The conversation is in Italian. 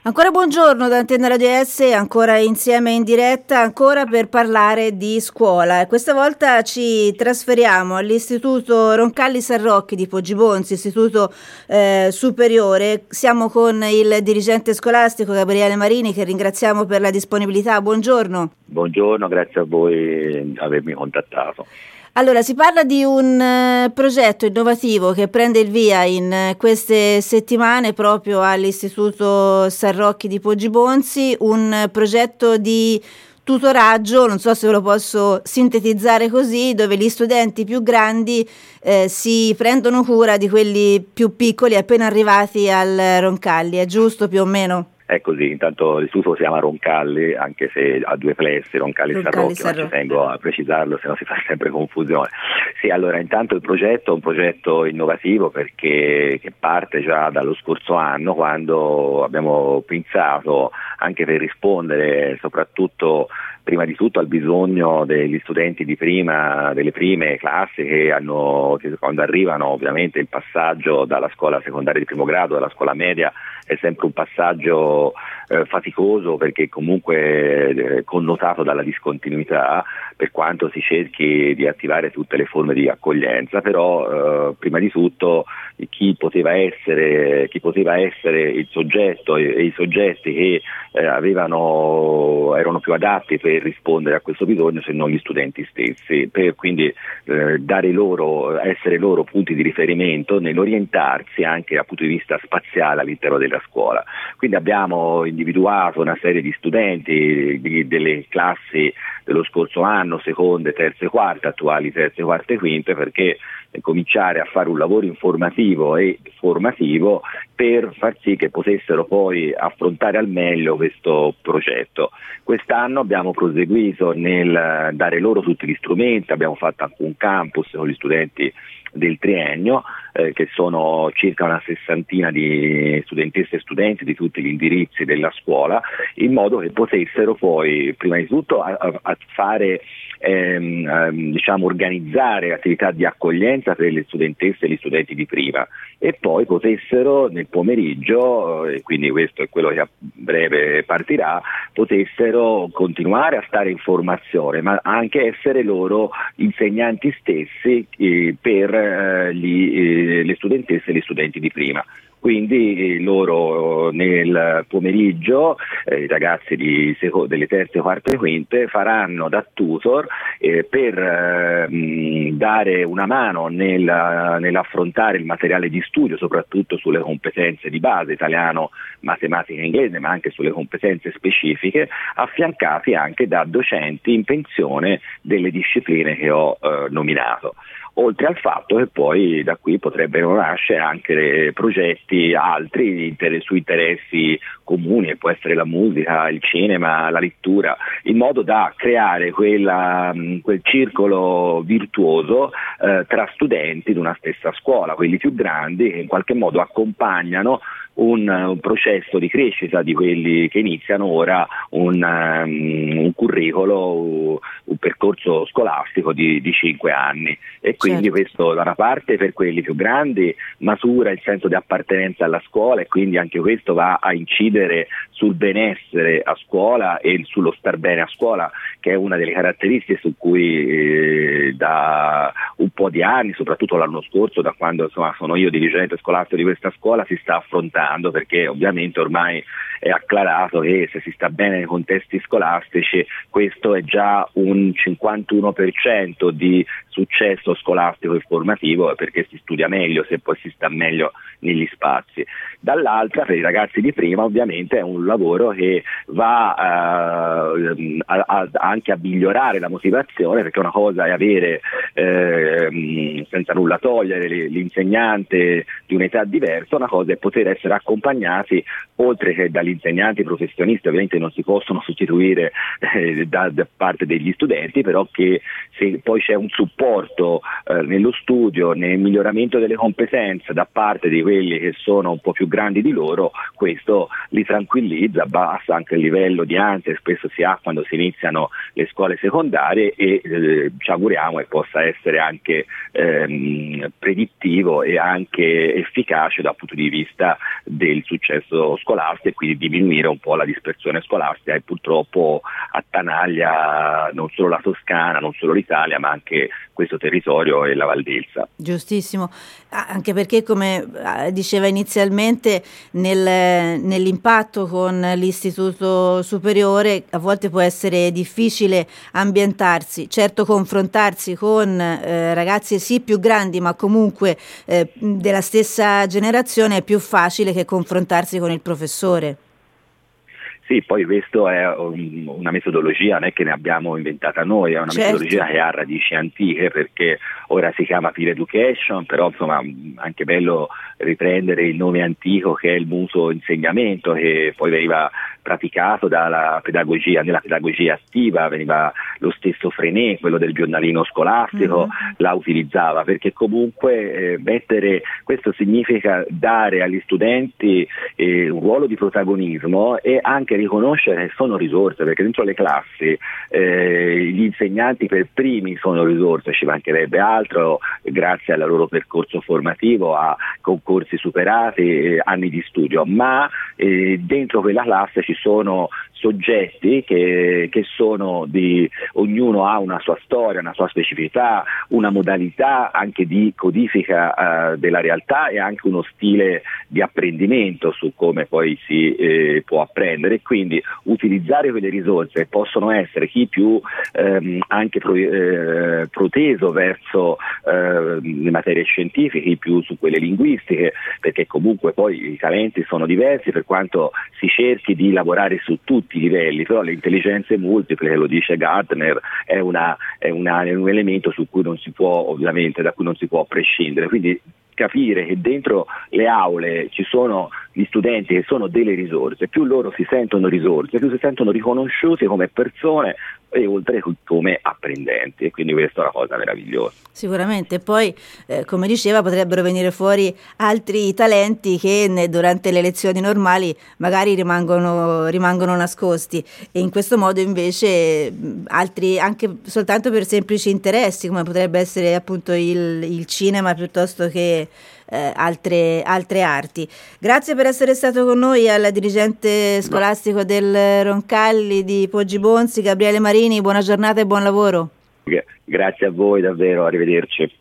Ancora buongiorno da Antenna Radio S, ancora insieme in diretta, ancora per parlare di scuola. Questa volta ci trasferiamo all'Istituto Roncalli Sarrocchi di Poggibonsi, istituto superiore. Siamo con il dirigente scolastico Gabriele Marini, che ringraziamo per la disponibilità. Buongiorno. Buongiorno, grazie a voi di avermi contattato. Allora, si parla di un progetto innovativo che prende il via in queste settimane proprio all'Istituto Sarrocchi di Poggibonsi, un progetto di tutoraggio, non so se ve lo posso sintetizzare così, dove gli studenti più grandi si prendono cura di quelli più piccoli appena arrivati al Roncalli, è giusto più o meno? È così, intanto l'istituto si chiama Roncalli, anche se ha due plessi, Roncalli Sarrocchi, ma ci tengo a precisarlo, se no si fa sempre confusione. Sì, allora intanto il progetto è un progetto innovativo che parte già dallo scorso anno, quando abbiamo pensato, anche per rispondere soprattutto prima di tutto al bisogno degli studenti di delle prime classi che quando arrivano, ovviamente il passaggio dalla scuola secondaria di primo grado alla scuola media è sempre un passaggio faticoso, perché comunque connotato dalla discontinuità, per quanto si cerchi di attivare tutte le forme di accoglienza, però prima di tutto chi poteva essere il soggetto e i soggetti che erano più adatti per rispondere a questo bisogno se non gli studenti stessi, per quindi essere loro punti di riferimento nell'orientarsi anche dal punto di vista spaziale all'interno della scuola. Quindi abbiamo individuato una serie di studenti delle classi dello scorso anno, seconde, terze, quarte, attuali terze, quarte, quinte, perché cominciare a fare un lavoro informativo e formativo per far sì che potessero poi affrontare al meglio questo progetto. Quest'anno abbiamo proseguito nel dare loro tutti gli strumenti, abbiamo fatto anche un campus con gli studenti del triennio, che sono circa una sessantina di studentesse e studenti di tutti gli indirizzi della scuola, in modo che potessero poi prima di tutto a fare organizzare attività di accoglienza per le studentesse e gli studenti di prima, e poi potessero nel pomeriggio, e quindi questo è quello che a breve partirà, potessero continuare a stare in formazione, ma anche essere loro insegnanti stessi per le studentesse e gli studenti di prima. Quindi loro nel pomeriggio, i ragazzi delle terze, quarte e quinte faranno da tutor per dare una mano nell'affrontare il materiale di studio, soprattutto sulle competenze di base, italiano, matematica e inglese, ma anche sulle competenze specifiche, affiancati anche da docenti in pensione delle discipline che ho nominato. Oltre al fatto che poi da qui potrebbero nascere anche progetti altri su interessi comuni, che può essere la musica, il cinema, la lettura, in modo da creare quel circolo virtuoso tra studenti di una stessa scuola, quelli più grandi che in qualche modo accompagnano un processo di crescita di quelli che iniziano ora un curricolo, un percorso scolastico di 5 anni, e quindi questo da una parte per quelli più grandi matura il senso di appartenenza alla scuola, e quindi anche questo va a incidere sul benessere a scuola e sullo star bene a scuola, che è una delle caratteristiche su cui da un po' di anni, soprattutto l'anno scorso, da quando sono io dirigente scolastico di questa scuola, si sta affrontando, perché ovviamente ormai è acclarato che se si sta bene nei contesti scolastici questo è già un 51% di successo scolastico e formativo, perché si studia meglio se poi si sta meglio negli spazi. Dall'altra, per i ragazzi di prima, ovviamente è un lavoro che va anche a migliorare la motivazione, perché una cosa è avere, senza nulla togliere, l'insegnante di un'età diversa, una cosa è poter essere accompagnati, oltre che dagli insegnanti professionisti, ovviamente non si possono sostituire da parte degli studenti, però che se poi c'è un supporto nello studio, nel miglioramento delle competenze da parte di quelli che sono un po' più grandi di loro, questo li tranquillizza, abbassa anche il livello di ansia che spesso si ha quando si iniziano le scuole secondarie, e ci auguriamo che possa essere anche predittivo e anche efficace dal punto di vista del successo scolastico e quindi diminuire un po' la dispersione scolastica, e purtroppo attanaglia non solo la Toscana, non solo l'Italia, ma anche questo territorio e la Val d'Elsa. Giustissimo, anche perché, come diceva inizialmente, nell'impatto con l'istituto superiore a volte può essere difficile ambientarsi, certo confrontarsi con ragazzi sì più grandi ma comunque della stessa generazione è più facile che confrontarsi con il professore. Sì, poi questo è una metodologia, non è che ne abbiamo inventata noi, è una metodologia che ha radici antiche, perché ora si chiama peer education, però insomma anche bello riprendere il nome antico che è il mutuo insegnamento, che poi veniva praticato nella pedagogia attiva, veniva lo stesso Frenet, quello del giornalino scolastico, la utilizzava, perché comunque questo significa dare agli studenti un ruolo di protagonismo e anche riconoscere che sono risorse, perché dentro le classi gli insegnanti per primi sono risorse, ci mancherebbe altro, grazie al loro percorso formativo, a concorsi superati, anni di studio, ma dentro quella classe ci sono soggetti che sono ognuno ha una sua storia, una sua specificità, una modalità anche di codifica della realtà e anche uno stile di apprendimento su come poi si può apprendere, quindi utilizzare quelle risorse possono essere chi più anche proteso verso le materie scientifiche, chi più su quelle linguistiche, perché comunque poi i talenti sono diversi per quanto si cerchi di lavorare su tutti i livelli, però le intelligenze multiple, lo dice Gardner, è un elemento su cui non si può, ovviamente, da cui non si può prescindere, quindi capire che dentro le aule ci sono gli studenti che sono delle risorse, più loro si sentono risorse, più si sentono riconosciuti come persone e oltre che come apprendenti, e quindi questa è una cosa meravigliosa. Sicuramente, poi come diceva potrebbero venire fuori altri talenti che durante le lezioni normali magari rimangono nascosti, e in questo modo invece altri, anche soltanto per semplici interessi come potrebbe essere appunto il cinema piuttosto che altre arti. Grazie per essere stato con noi al dirigente scolastico del Roncalli di Poggibonsi, Gabriele Marini, buona giornata e buon lavoro. Grazie a voi davvero, arrivederci.